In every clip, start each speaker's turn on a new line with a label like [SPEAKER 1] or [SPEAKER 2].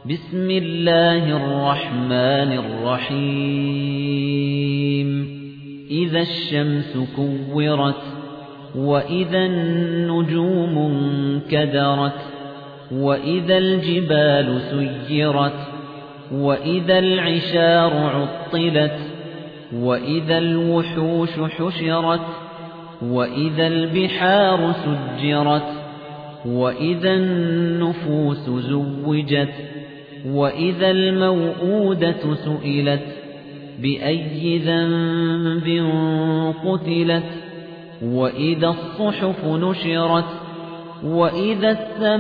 [SPEAKER 1] بسم الله الرحمن الرحيم إذا الشمس كورت وإذا النجوم انكدرت وإذا الجبال سيرت وإذا العشار عطلت وإذا الوحوش حشرت وإذا البحار سجرت وإذا النفوس زوجت وإذا الموءودة سئلت بأي ذنب قتلت وإذا الصحف نشرت وإذا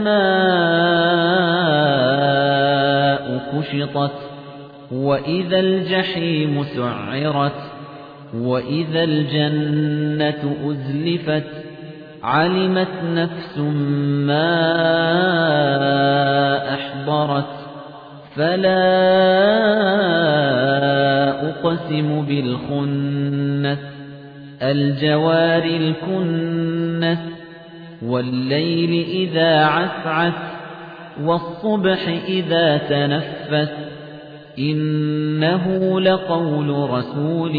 [SPEAKER 1] السماء كشطت وإذا الجحيم سعرت وإذا الجنة أزلفت علمت نفس ما أحضرت فلا أقسم بالخنس الجوار الكنس والليل إذا عسعس والصبح إذا تنفس إنه لقول رسول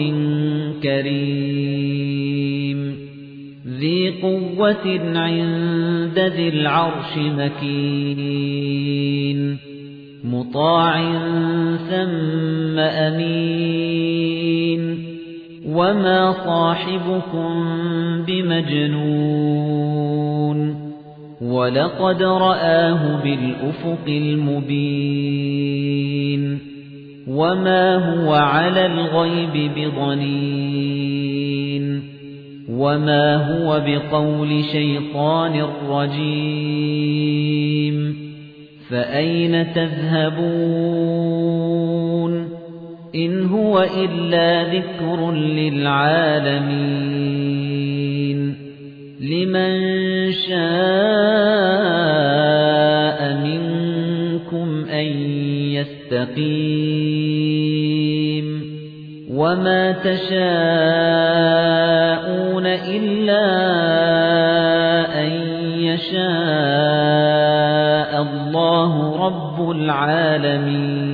[SPEAKER 1] كريم ذي قوة عند ذي العرش مكين مطاع ثم أمين وما صاحبكم بمجنون ولقد رآه بالأفق المبين وما هو على الغيب بضنين وما هو بقول شيطان رجيم فأين تذهبون إن هو إلا ذكر للعالمين لمن شاء منكم أن يستقيم وما تشاءون إلا أن يشاء الله رب العالمين